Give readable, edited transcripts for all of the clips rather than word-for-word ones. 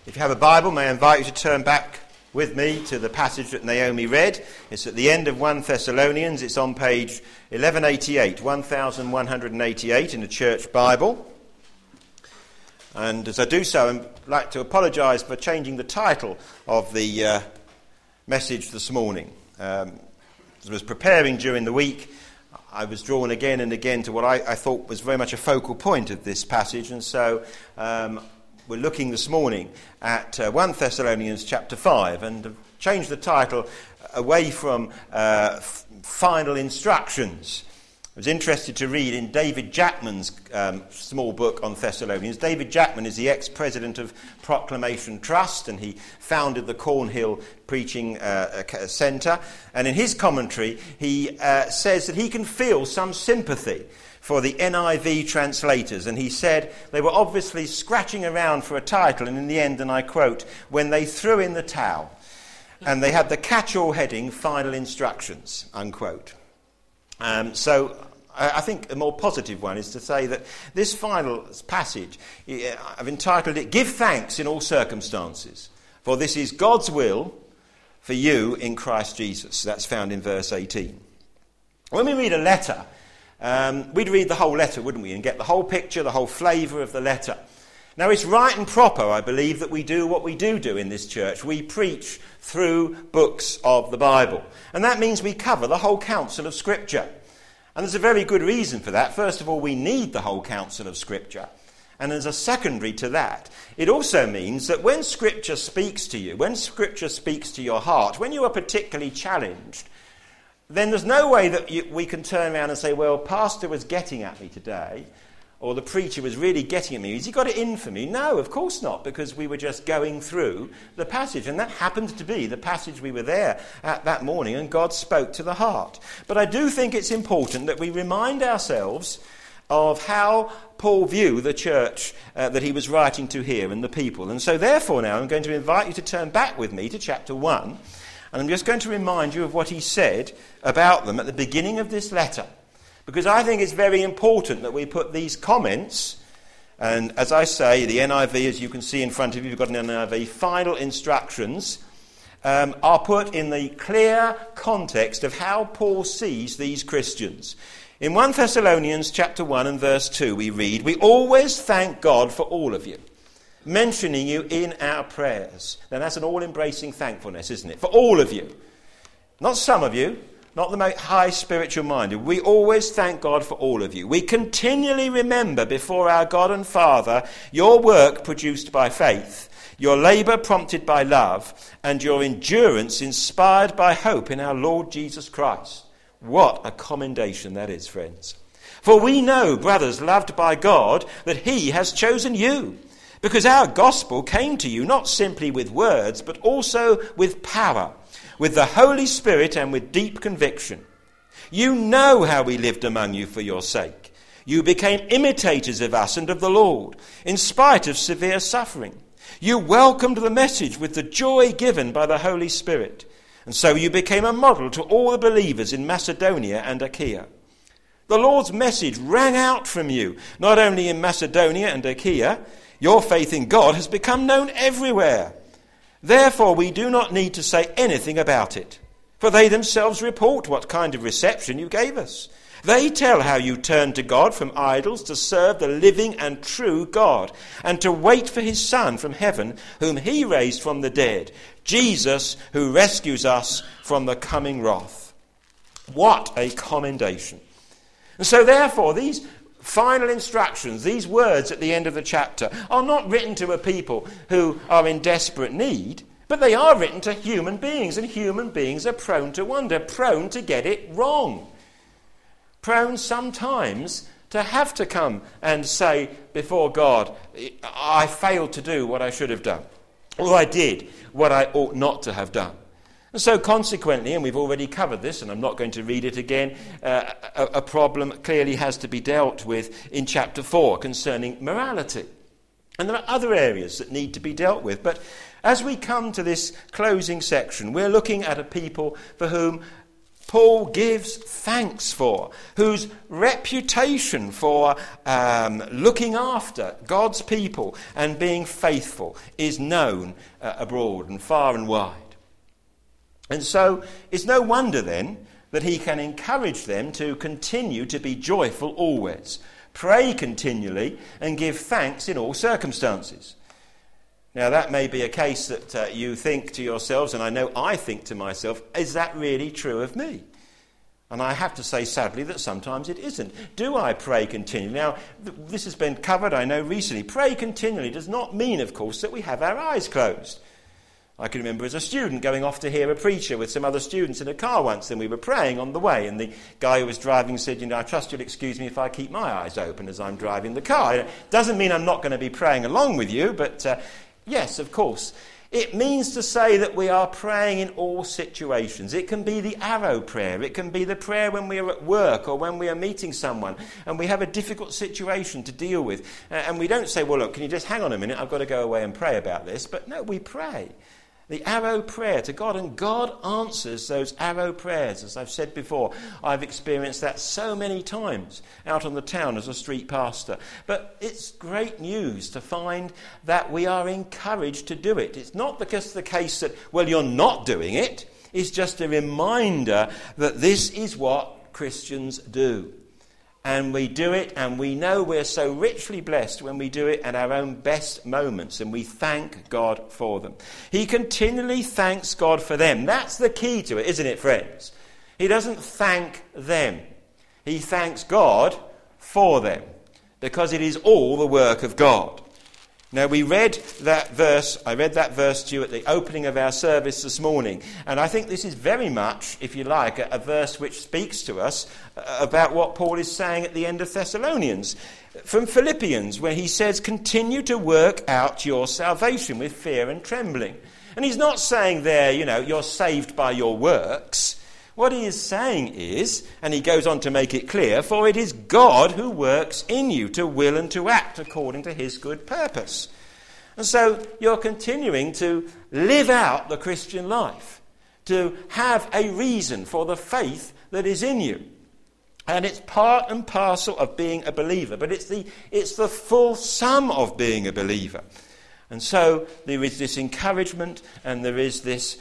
If you have a Bible, may I invite you to turn back with me to the passage that Naomi read. It's at the end of 1 Thessalonians. It's on page 1188, 1188 in the Church Bible. And as I do so, I'd like to apologise for changing the title of the message this morning. As I was preparing during the week, I was drawn again and again to what I thought was very much a focal point of this passage, and so we're looking this morning at 1 Thessalonians chapter 5, and changed the title away from final instructions. I was interested to read in David Jackman's small book on Thessalonians. David Jackman is the ex-president of Proclamation Trust, and he founded the Cornhill Preaching Centre. And in his commentary, he says that he can feel some sympathy for the NIV translators. And he said they were obviously scratching around for a title, and in the end, and I quote, when they threw in the towel, and they had the catch-all heading, Final Instructions, unquote. So I think a more positive one is to say that this final passage, I've entitled it, Give Thanks in All Circumstances, for this is God's will for you in Christ Jesus. That's found in verse 18. When we read a letter, we'd read the whole letter, wouldn't we, and get the whole picture, the whole flavour of the letter. Now, it's right and proper, I believe, that we do what we do in this church. We preach through books of the Bible. And that means we cover the whole counsel of Scripture. And there's a very good reason for that. First of all, we need the whole counsel of Scripture. And as a secondary to that, it also means that when Scripture speaks to you, when Scripture speaks to your heart, when you are particularly challenged, then there's no way that we can turn around and say, well, Pastor was getting at me today, or the preacher was really getting at me. Has he got it in for me? No, of course not, because we were just going through the passage. And that happened to be the passage we were there at that morning, and God spoke to the heart. But I do think it's important that we remind ourselves of how Paul viewed the church that he was writing to here and the people. And so therefore now I'm going to invite you to turn back with me to chapter 1. And I'm just going to remind you of what he said about them at the beginning of this letter. Because I think it's very important that we put these comments, and as I say, the NIV, as you can see in front of you, you've got an NIV, final instructions, are put in the clear context of how Paul sees these Christians. In 1 Thessalonians chapter 1 and verse 2 we read, we always thank God for all of you, mentioning you in our prayers. Now that's an all-embracing thankfulness, isn't it? For all of you. Not some of you. Not the most high spiritual minded. We always thank God for all of you. We continually remember before our God and Father your work produced by faith, your labour prompted by love, and your endurance inspired by hope in our Lord Jesus Christ. What a commendation that is, friends. For we know, brothers loved by God, that he has chosen you, because our gospel came to you not simply with words, but also with power, with the Holy Spirit and with deep conviction. You know how we lived among you for your sake. You became imitators of us and of the Lord, in spite of severe suffering. You welcomed the message with the joy given by the Holy Spirit, and so you became a model to all the believers in Macedonia and Achaia. The Lord's message rang out from you, not only in Macedonia and Achaia. Your faith in God has become known everywhere. Therefore, we do not need to say anything about it, for they themselves report what kind of reception you gave us. They tell how you turned to God from idols to serve the living and true God, and to wait for his Son from heaven, whom he raised from the dead, Jesus, who rescues us from the coming wrath. What a commendation. And so therefore, these final instructions, these words at the end of the chapter, are not written to a people who are in desperate need, but they are written to human beings, and human beings are prone to wander, prone to get it wrong, prone sometimes to have to come and say before God, I failed to do what I should have done, or I did what I ought not to have done. And so consequently, and we've already covered this, and I'm not going to read it again, a problem clearly has to be dealt with in chapter 4 concerning morality. And there are other areas that need to be dealt with. But as we come to this closing section, we're looking at a people for whom Paul gives thanks for, whose reputation for looking after God's people and being faithful is known abroad and far and wide. And so it's no wonder then that he can encourage them to continue to be joyful always, pray continually, and give thanks in all circumstances. Now, that may be a case that you think to yourselves, and I know I think to myself, is that really true of me? And I have to say, sadly, that sometimes it isn't. Do I pray continually? Now, this has been covered, I know, recently. Pray continually does not mean, of course, that we have our eyes closed. I can remember as a student going off to hear a preacher with some other students in a car once, and we were praying on the way, and the guy who was driving said, I trust you'll excuse me if I keep my eyes open as I'm driving the car. It doesn't mean I'm not going to be praying along with you, but yes, of course. It means to say that we are praying in all situations. It can be the arrow prayer. It can be the prayer when we are at work or when we are meeting someone and we have a difficult situation to deal with. And we don't say, well, look, can you just hang on a minute? I've got to go away and pray about this. But no, we pray. The arrow prayer to God, and God answers those arrow prayers. As I've said before, I've experienced that so many times out on the town as a street pastor. But it's great news to find that we are encouraged to do it. It's not because the case that, well, you're not doing it. It's just a reminder that this is what Christians do. And we do it, and we know we're so richly blessed when we do it at our own best moments, and we thank God for them. He continually thanks God for them. That's the key to it, isn't it, friends? He doesn't thank them. He thanks God for them, because it is all the work of God. Now, we read that verse, I read that verse to you at the opening of our service this morning, and I think this is very much, if you like, a verse which speaks to us about what Paul is saying at the end of Thessalonians. From Philippians, where he says, continue to work out your salvation with fear and trembling. And he's not saying there, you're saved by your works. What he is saying is, and he goes on to make it clear, for it is God who works in you to will and to act according to his good purpose. And so you're continuing to live out the Christian life, to have a reason for the faith that is in you. And it's part and parcel of being a believer, but it's the full sum of being a believer. And so there is this encouragement, and there is this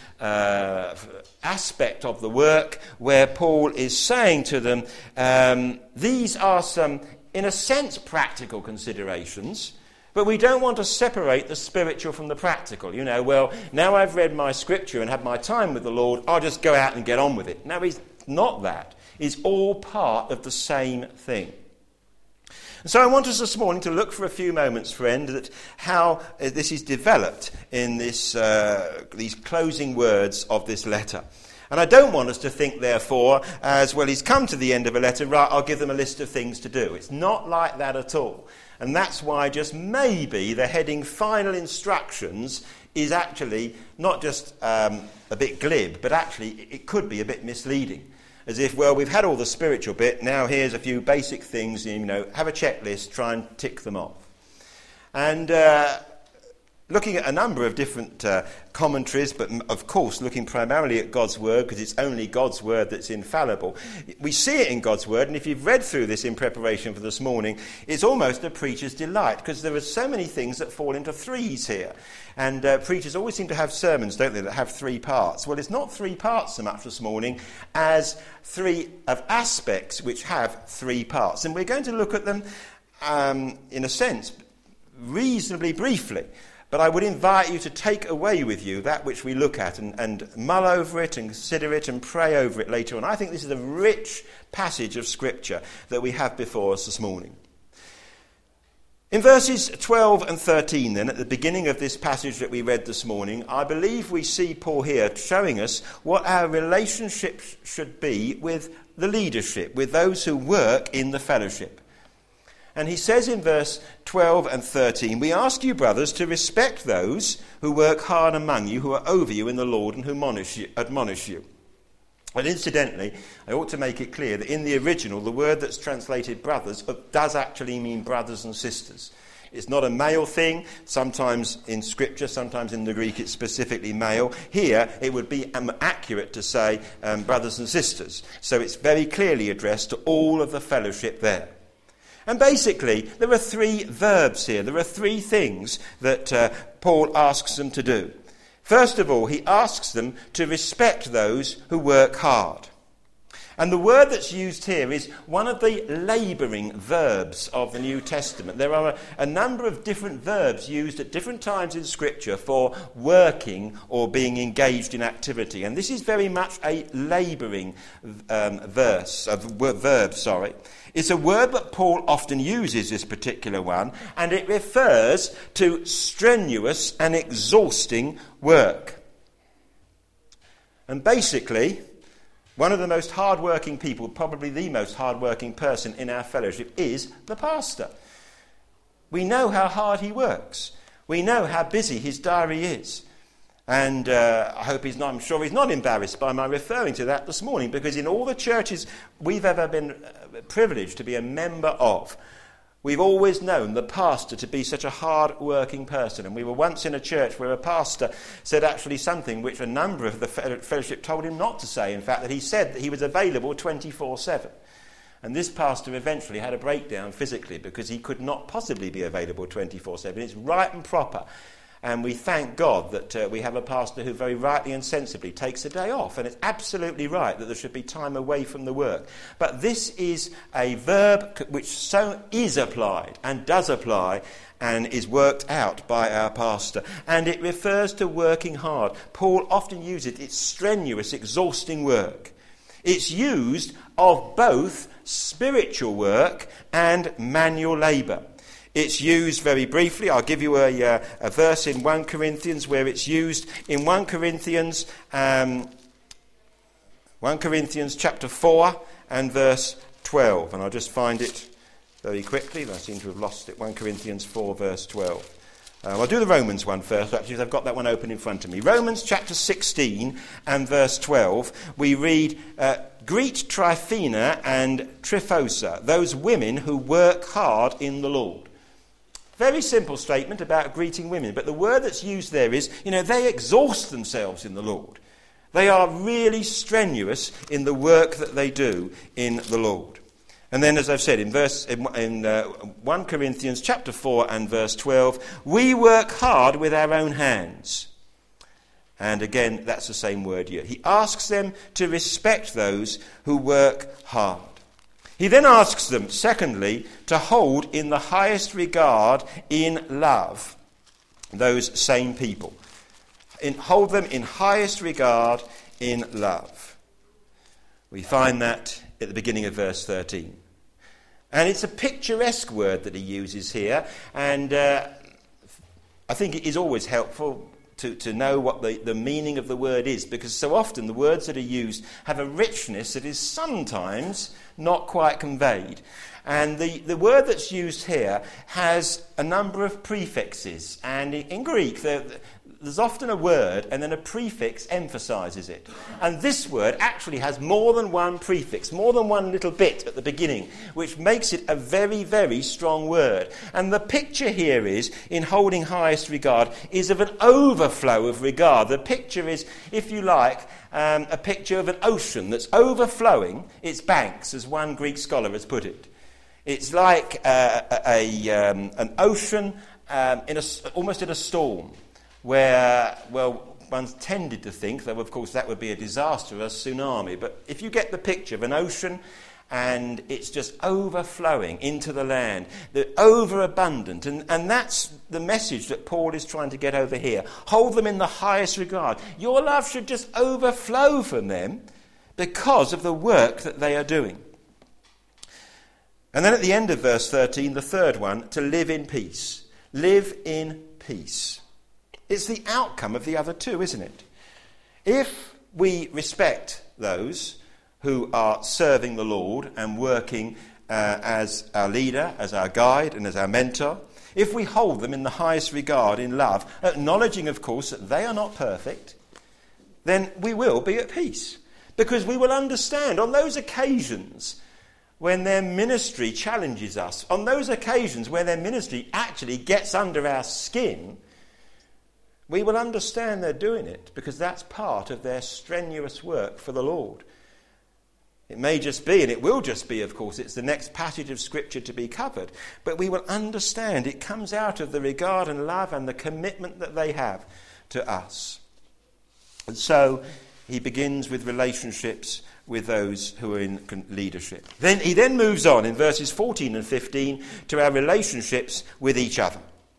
aspect of the work where Paul is saying to them, these are some, in a sense, practical considerations, but we don't want to separate the spiritual from the practical. Well, now I've read my scripture and had my time with the Lord, I'll just go out and get on with it. No, it's not that. It's all part of the same thing. So I want us this morning to look for a few moments, friend, at how this is developed in these closing words of this letter. And I don't want us to think, therefore, as well, he's come to the end of a letter, right, I'll give them a list of things to do. It's not like that at all. And that's why just maybe the heading final instructions is actually not just a bit glib, but actually it could be a bit misleading. As if, well, we've had all the spiritual bit, now here's a few basic things, have a checklist, try and tick them off. And looking at a number of different commentaries, but of course looking primarily at God's Word, because it's only God's Word that's infallible. We see it in God's Word, and if you've read through this in preparation for this morning, it's almost a preacher's delight, because there are so many things that fall into threes here. And preachers always seem to have sermons, don't they, that have three parts. Well, it's not three parts so much this morning as three of aspects which have three parts. And we're going to look at them, in a sense, reasonably briefly. But I would invite you to take away with you that which we look at and mull over it and consider it and pray over it later on. I think this is a rich passage of Scripture that we have before us this morning. In verses 12 and 13, then, at the beginning of this passage that we read this morning, I believe we see Paul here showing us what our relationship should be with the leadership, with those who work in the fellowship. And he says in verse 12 and 13, we ask you, brothers, to respect those who work hard among you, who are over you in the Lord and who admonish you. And incidentally, I ought to make it clear that in the original, the word that's translated brothers does actually mean brothers and sisters. It's not a male thing. Sometimes in Scripture, sometimes in the Greek, it's specifically male. Here, it would be accurate to say brothers and sisters. So it's very clearly addressed to all of the fellowship there. And basically, there are three verbs here. There are three things that Paul asks them to do. First of all, he asks them to respect those who work hard. And the word that's used here is one of the labouring verbs of the New Testament. There are a number of different verbs used at different times in Scripture for working or being engaged in activity. And this is very much a labouring verb. It's a word that Paul often uses, this particular one, and it refers to strenuous and exhausting work. And basically, one of the most hard-working people, probably the most hard-working person in our fellowship, is the pastor. We know how hard he works. We know how busy his diary is. And I'm sure he's not embarrassed by my referring to that this morning, because in all the churches we've ever been privileged to be a member of, we've always known the pastor to be such a hard-working person. And we were once in a church where a pastor said actually something which a number of the fellowship told him not to say. In fact, that he said that he was available 24/7. And this pastor eventually had a breakdown physically because he could not possibly be available 24/7. It's right and proper. And we thank God that we have a pastor who very rightly and sensibly takes a day off. And it's absolutely right that there should be time away from the work. But this is a verb which so is applied and does apply and is worked out by our pastor. And it refers to working hard. Paul often uses it. It's strenuous, exhausting work. It's used of both spiritual work and manual labour. It's used very briefly. I'll give you a verse in 1 Corinthians where it's used in 1 Corinthians chapter 4 and verse 12. And I'll just find it very quickly. I seem to have lost it. 1 Corinthians 4 verse 12. I'll do the Romans one first, actually, because I've got that one open in front of me. Romans chapter 16 and verse 12, we read, "Greet Tryphena and Tryphosa, those women who work hard in the Lord." Very simple statement about greeting women, but the word that's used there is, they exhaust themselves in the Lord. They are really strenuous in the work that they do in the Lord. And then, as I've said, in 1 Corinthians chapter 4 and verse 12, we work hard with our own hands. And again, that's the same word here. He asks them to respect those who work hard. He then asks them, secondly, to hold in the highest regard in love those same people. Hold them in highest regard in love. We find that at the beginning of verse 13. And it's a picturesque word that he uses here, and I think it is always helpful to know what the meaning of the word is, because so often the words that are used have a richness that is sometimes not quite conveyed. And the word that's used here has a number of prefixes, and in Greek there's often a word and then a prefix emphasises it. And this word actually has more than one prefix, more than one little bit at the beginning, which makes it a very, very strong word. And the picture here is, in holding highest regard, is of an overflow of regard. The picture is, if you like, a picture of an ocean that's overflowing its banks, as one Greek scholar has put it. It's like an ocean almost in a storm, where, one's tended to think, though of course that would be a disaster, a tsunami. But if you get the picture of an ocean and it's just overflowing into the land, the overabundant, and that's the message that Paul is trying to get over here. Hold them in the highest regard. Your love should just overflow from them because of the work that they are doing. And then at the end of verse 13, the third one, to live in peace. Live in peace. It's the outcome of the other two, isn't it? If we respect those who are serving the Lord and working as our leader, as our guide, and as our mentor, if we hold them in the highest regard in love, acknowledging, of course, that they are not perfect, then we will be at peace. Because we will understand on those occasions when their ministry challenges us. On those occasions where their ministry actually gets under our skin, we will understand they're doing it because that's part of their strenuous work for the Lord. It may just be, and it will just be, of course, it's the next passage of Scripture to be covered, but we will understand it comes out of the regard and love and the commitment that they have to us. And so he begins with relationships with those who are in leadership. Then he moves on in verses 14 and 15 to our relationships with each other.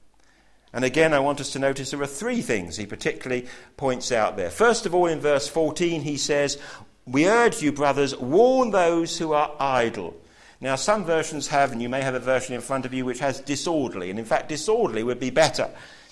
And again, I want us to notice there are three things he particularly points out there. First of all, in verse 14, he says, "We urge you, brothers, warn those who are idle." Now, some versions have, and you may have a version in front of you, which has disorderly. And in fact, disorderly would be better.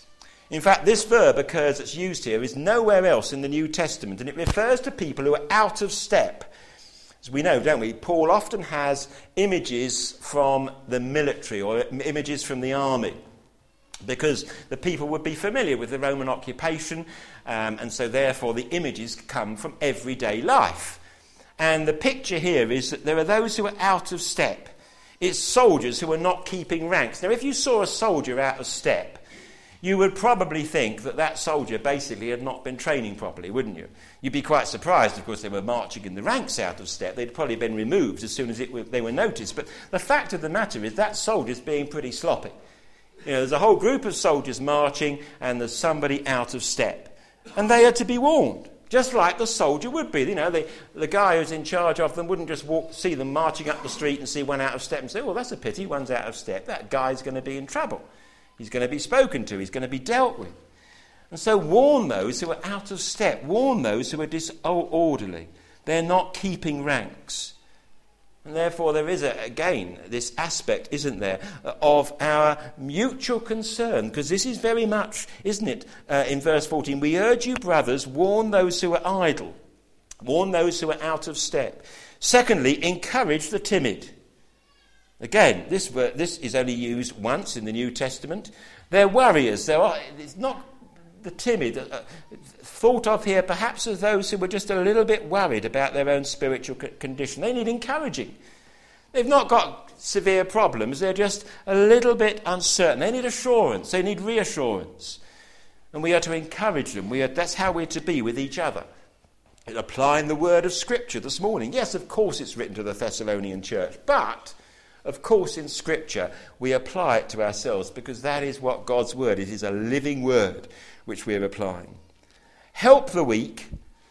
In fact, this verb occurs, that's used here, is nowhere else in the New Testament. And it refers to people who are out of step. As we know, don't we? Paul often has images from the military or images from the army, because the people would be familiar with the Roman occupation, and so therefore the images come from everyday life. And the picture here is that there are those who are out of step. It's soldiers who are not keeping ranks. Now, if you saw a soldier out of step, you would probably think that that soldier basically had not been training properly, wouldn't you? You'd be quite surprised, of course, they were marching in the ranks out of step. They'd probably been removed as soon as they were noticed. But the fact of the matter is that soldier's being pretty sloppy. You know, there's a whole group of soldiers marching and there's somebody out of step. And they are to be warned, just like the soldier would be. You know, the guy who's in charge of them wouldn't just see them marching up the street and see one out of step and say, "Oh, that's a pity, one's out of step. That guy's going to be in trouble. He's going to be spoken to. He's going to be dealt with." And so warn those who are out of step. Warn those who are disorderly. They're not keeping ranks. And therefore there is, again, this aspect, isn't there, of our mutual concern. Because this is very much, isn't it, in verse 14, "We urge you, brothers, warn those who are idle. Warn those who are out of step. Secondly, encourage the timid." Again, this is only used once in the New Testament. They're warriors. It's not the timid thought of here perhaps as those who were just a little bit worried about their own spiritual condition. They need encouraging. They've not got severe problems. They're just a little bit uncertain. They need assurance. They need reassurance. And we are to encourage them. That's how we're to be with each other. Applying the word of Scripture this morning. Yes, of course it's written to the Thessalonian church, but of course in Scripture we apply it to ourselves because that is what God's word is. It is a living word which we are applying. Help the weak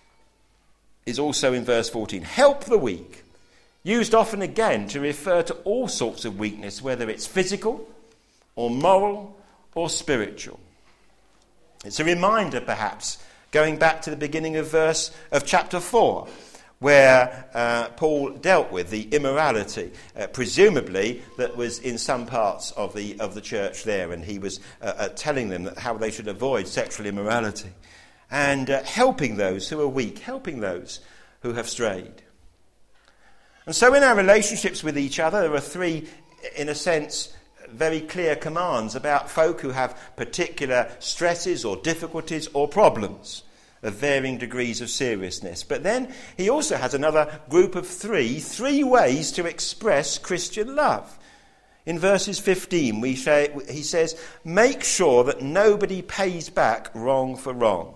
is also in verse 14. Help the weak, used often again to refer to all sorts of weakness, whether it's physical or moral or spiritual. It's a reminder, perhaps, going back to the beginning of chapter 4, where Paul dealt with the immorality, presumably that was in some parts of the church there, and he was telling them how they should avoid sexual immorality, and helping those who are weak, helping those who have strayed. And so in our relationships with each other, there are three, in a sense, very clear commands about folk who have particular stresses or difficulties or problems of varying degrees of seriousness. But then he also has another group of three ways to express Christian love. In verses 15, he says, "Make sure that nobody pays back wrong for wrong."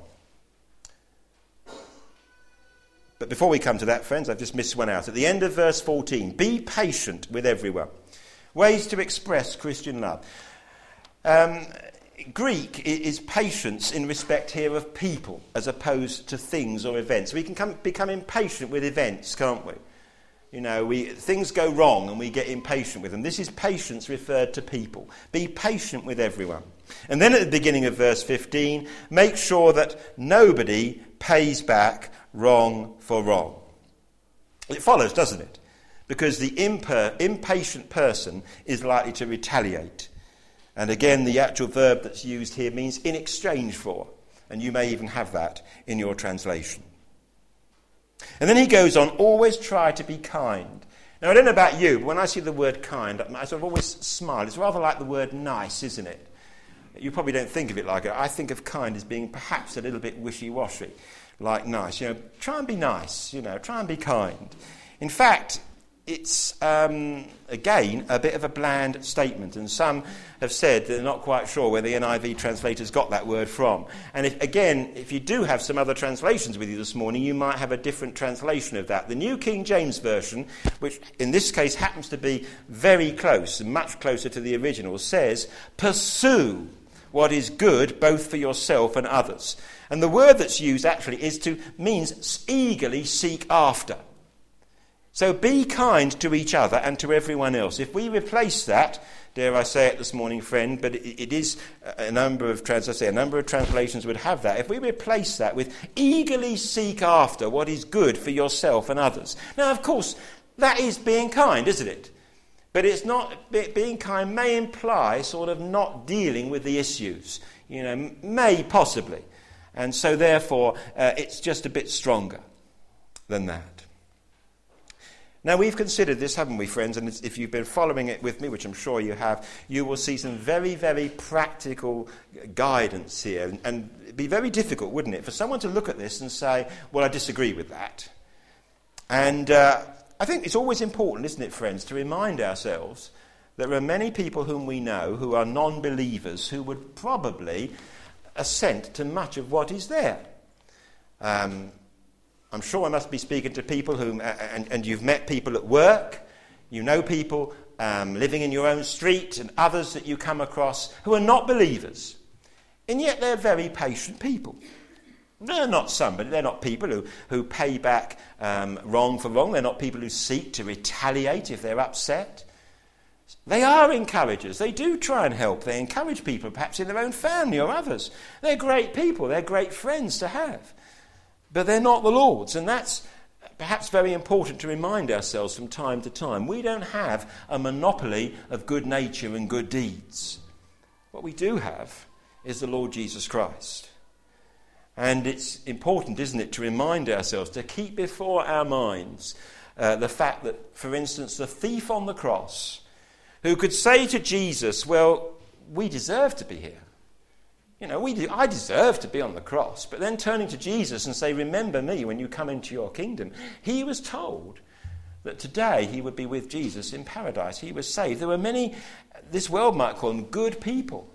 But before we come to that, friends, I've just missed one out. At the end of verse 14, "Be patient with everyone." Ways to express Christian love. Greek is patience in respect here of people as opposed to things or events. We can become impatient with events, can't we? You know, things go wrong and we get impatient with them. This is patience referred to people. Be patient with everyone. And then at the beginning of verse 15, make sure that nobody pays back wrong for wrong. It follows, doesn't it? Because the impatient person is likely to retaliate. And again, the actual verb that's used here means in exchange for. And you may even have that in your translation. And then he goes on, always try to be kind. Now, I don't know about you, but when I see the word kind, I sort of always smile. It's rather like the word nice, isn't it? You probably don't think of it like it. I think of kind as being perhaps a little bit wishy-washy, like nice. You know, try and be nice, try and be kind. In fact, it's, again, a bit of a bland statement. And some have said they're not quite sure where the NIV translators got that word from. And if you do have some other translations with you this morning, you might have a different translation of that. The New King James Version, which in this case happens to be very close, and much closer to the original, says, pursue what is good both for yourself and others. And the word that's used actually means eagerly seek after. So be kind to each other and to everyone else. If we replace that, dare I say it this morning, friend, but it is a number of translations would have that. If we replace that with eagerly seek after what is good for yourself and others. Now, of course, that is being kind, isn't it? But it's not, being kind may imply sort of not dealing with the issues. May possibly. And so therefore, it's just a bit stronger than that. Now, we've considered this, haven't we, friends? And if you've been following it with me, which I'm sure you have, you will see some very, very practical guidance here. And it'd be very difficult, wouldn't it, for someone to look at this and say, well, I disagree with that. And I think it's always important, isn't it, friends, to remind ourselves that there are many people whom we know who are non-believers who would probably assent to much of what is there. I'm sure I must be speaking to people whom, and you've met people at work, you know people living in your own street and others that you come across who are not believers. And yet they're very patient people. They're not people who pay back wrong for wrong. They're not people who seek to retaliate if they're upset. They are encouragers. They do try and help. They encourage people, perhaps in their own family or others. They're great people. They're great friends to have. But they're not the Lord's, and that's perhaps very important to remind ourselves from time to time. We don't have a monopoly of good nature and good deeds. What we do have is the Lord Jesus Christ. And it's important, isn't it, to remind ourselves, to keep before our minds the fact that, for instance, the thief on the cross, who could say to Jesus, well, we deserve to be here. I deserve to be on the cross. But then turning to Jesus and say, remember me when you come into your kingdom. He was told that today he would be with Jesus in paradise. He was saved. There were many, this world might call them good people.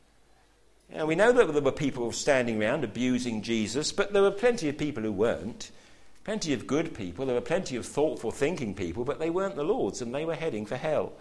We know that there were people standing around abusing Jesus, but there were plenty of people who weren't. Plenty of good people. There were plenty of thoughtful, thinking people, but they weren't the Lord's and they were heading for hell.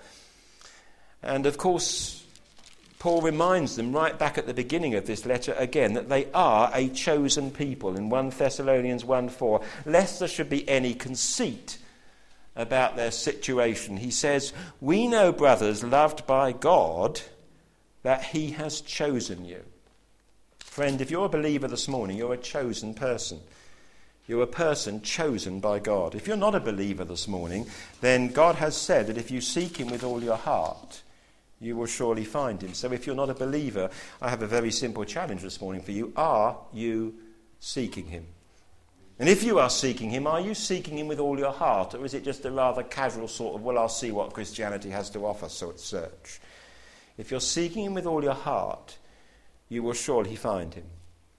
And of course, Paul reminds them right back at the beginning of this letter again that they are a chosen people in 1 Thessalonians 1:4, lest there should be any conceit about their situation. He says, we know, brothers, loved by God, that he has chosen you. Friend, if you're a believer this morning, you're a chosen person. You're a person chosen by God. If you're not a believer this morning, then God has said that if you seek him with all your heart, you will surely find him. So if you're not a believer, I have a very simple challenge this morning for you. Are you seeking him? And if you are seeking him, are you seeking him with all your heart? Or is it just a rather casual sort of, well, I'll see what Christianity has to offer, so it's search? If you're seeking him with all your heart, you will surely find him.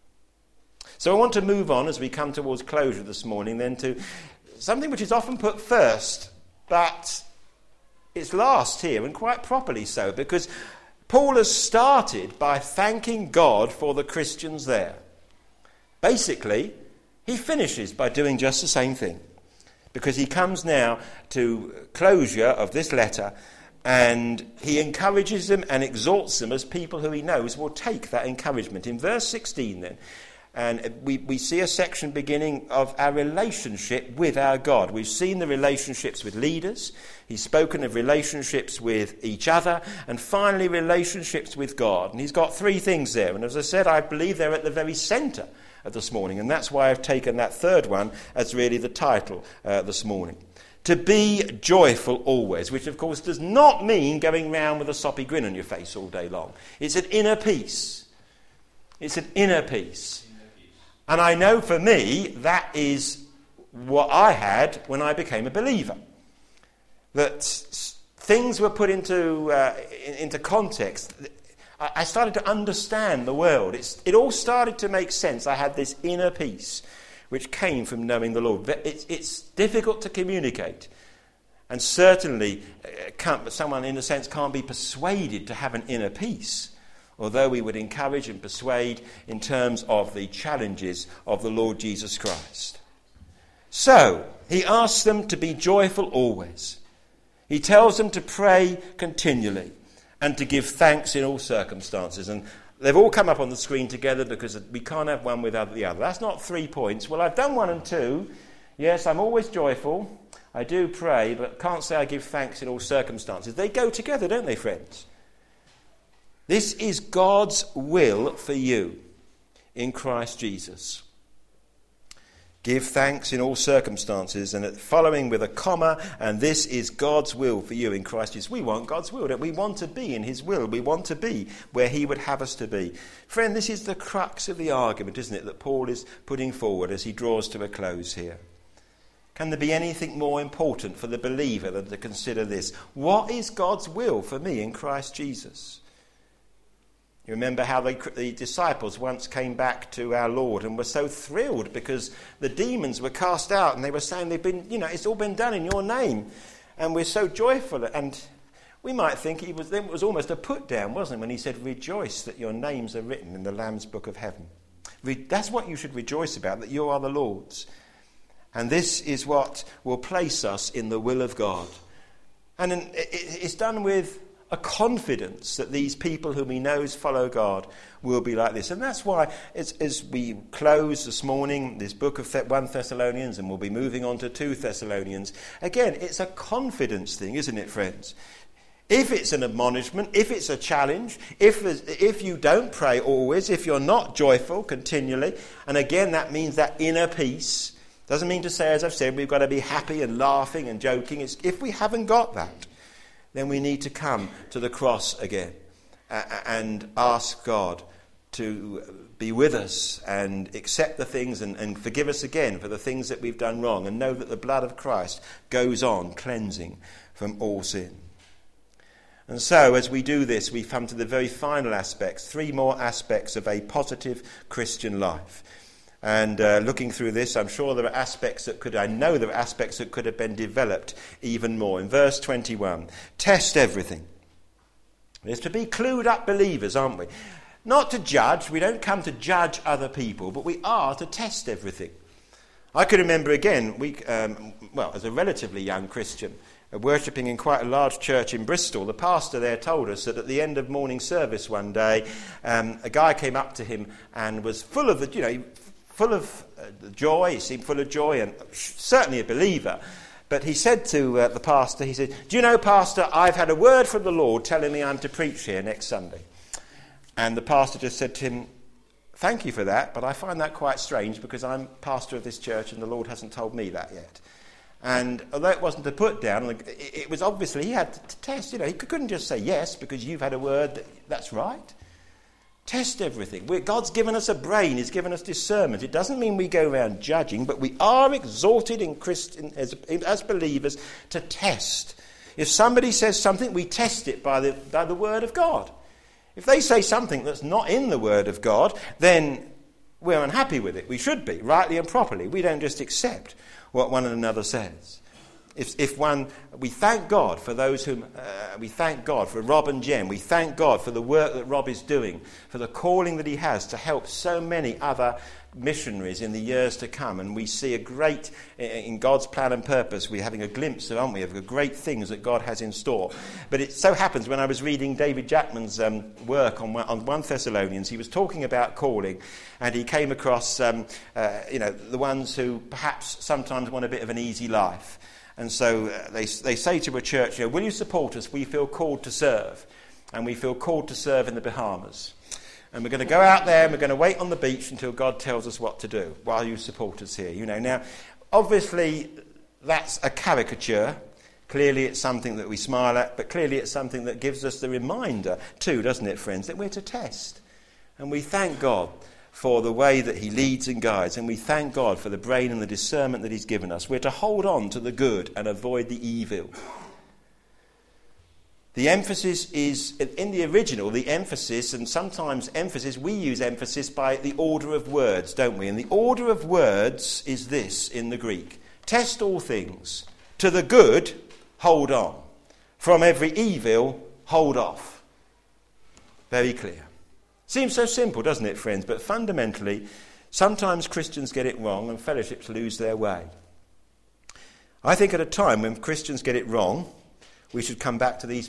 So I want to move on as we come towards closure this morning then to something which is often put first, but it's last here, and quite properly so, because Paul has started by thanking God for the Christians there. Basically, he finishes by doing just the same thing, because he comes now to closure of this letter, and he encourages them and exhorts them as people who he knows will take that encouragement. In verse 16 then, and we see a section beginning of our relationship with our God. We've seen the relationships with leaders. He's spoken of relationships with each other. And finally, relationships with God. And he's got three things there. And as I said, I believe they're at the very centre of this morning. And that's why I've taken that third one as really the title this morning. To be joyful always, which of course does not mean going round with a soppy grin on your face all day long. It's an inner peace. It's an inner peace. And I know for me, that is what I had when I became a believer. That things were put into context. I started to understand the world. It all started to make sense. I had this inner peace, which came from knowing the Lord. It's difficult to communicate. And certainly, someone in a sense can't be persuaded to have an inner peace, although we would encourage and persuade in terms of the challenges of the Lord Jesus Christ. So, he asks them to be joyful always. He tells them to pray continually and to give thanks in all circumstances. And they've all come up on the screen together because we can't have one without the other. That's not 3 points. Well, I've done 1 and 2. Yes, I'm always joyful. I do pray, but can't say I give thanks in all circumstances. They go together, don't they, friends? This is God's will for you in Christ Jesus. Give thanks in all circumstances, and following with a comma, and this is God's will for you in Christ Jesus. We want God's will, don't we? We want to be in his will. We want to be where he would have us to be. Friend, this is the crux of the argument, isn't it, that Paul is putting forward as he draws to a close here. Can there be anything more important for the believer than to consider this? What is God's will for me in Christ Jesus? You remember how the disciples once came back to our Lord and were so thrilled because the demons were cast out and they were saying it's all been done in your name and we're so joyful. And we might think it was almost a put down, wasn't it, when he said, rejoice that your names are written in the Lamb's book of heaven. That's what you should rejoice about, that you are the Lord's. And this is what will place us in the will of God. And it's done with a confidence that these people whom he knows follow God will be like this. And that's why, as we close this morning, this book of 1 Thessalonians, and we'll be moving on to 2 Thessalonians, again, it's a confidence thing, isn't it, friends? If it's an admonishment, if it's a challenge, if you don't pray always, if you're not joyful continually, and again, that means that inner peace. Doesn't mean to say, as I've said, we've got to be happy and laughing and joking. If we haven't got that, then we need to come to the cross again and ask God to be with us and accept the things and forgive us again for the things that we've done wrong, and know that the blood of Christ goes on cleansing from all sin. And so, as we do this, we come to the very final aspects, 3 more aspects of a positive Christian life. And looking through this, I'm sure there are aspects that could have been developed even more. In verse 21, test everything. We're to be clued up believers, aren't we? Not to judge. We don't come to judge other people, but we are to test everything. I can remember again, as a relatively young Christian, worshipping in quite a large church in Bristol, the pastor there told us that at the end of morning service one day, a guy came up to him and was full of joy. He seemed full of joy and certainly a believer. But he said to the pastor, he said, do you know, Pastor, I've had a word from the Lord telling me I'm to preach here next Sunday. And the pastor just said to him, thank you for that, but I find that quite strange because I'm pastor of this church and the Lord hasn't told me that yet. And although it wasn't a put down, it was obviously he had to test. He couldn't just say yes because you've had a word that's right. Test everything. God's given us a brain. He's given us discernment. It doesn't mean we go around judging, but we are exhorted as believers to test. If somebody says something, we test it by the word of God. If they say something that's not in the word of God, then we're unhappy with it. We should be, rightly and properly. We don't just accept what one another says. We thank God for those whom, we thank God for Rob and Jen. We thank God for the work that Rob is doing, for the calling that he has to help so many other missionaries in the years to come. And we see in God's plan and purpose, we're having a glimpse, aren't we, of the great things that God has in store. But it so happens when I was reading David Jackman's work on 1 Thessalonians, he was talking about calling, and he came across the ones who perhaps sometimes want a bit of an easy life. And so they say to a church, will you support us? We feel called to serve. And we feel called to serve in the Bahamas. And we're going to go out there and we're going to wait on the beach until God tells us what to do while you support us here. Now, obviously, that's a caricature. Clearly, it's something that we smile at, but clearly it's something that gives us the reminder too, doesn't it, friends, that we're to test. And we thank God for the way that he leads and guides, and we thank God for the brain and the discernment that he's given us. We're to hold on to the good and avoid the evil. The emphasis is, in the original, and sometimes we use emphasis by the order of words, don't we? And the order of words is this in the Greek. Test all things to the good hold on. From every evil, hold off. Very clear. Seems so simple, doesn't it, friends? But fundamentally, sometimes Christians get it wrong and fellowships lose their way. I think at a time when Christians get it wrong, we should come back to these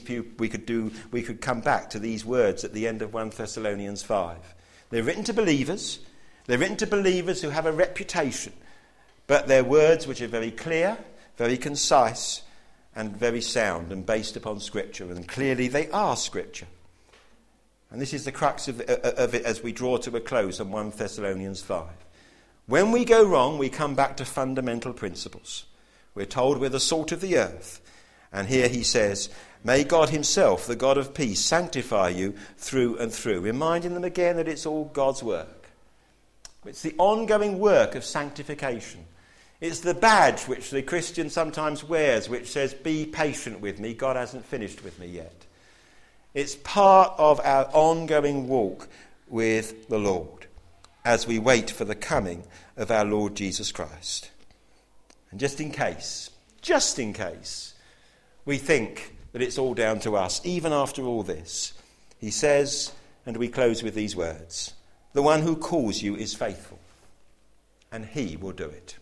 words at the end of 1 Thessalonians 5. They're written to believers. They're written to believers who have a reputation. But they're words which are very clear, very concise, and very sound and based upon Scripture. And clearly they are Scripture. And this is the crux of it as we draw to a close on 1 Thessalonians 5. When we go wrong, we come back to fundamental principles. We're told we're the salt of the earth. And here he says, may God himself, the God of peace, sanctify you through and through. Reminding them again that it's all God's work. It's the ongoing work of sanctification. It's the badge which the Christian sometimes wears, which says, be patient with me, God hasn't finished with me yet. It's part of our ongoing walk with the Lord as we wait for the coming of our Lord Jesus Christ. And just in case, we think that it's all down to us, even after all this, he says, and we close with these words, the one who calls you is faithful, and he will do it.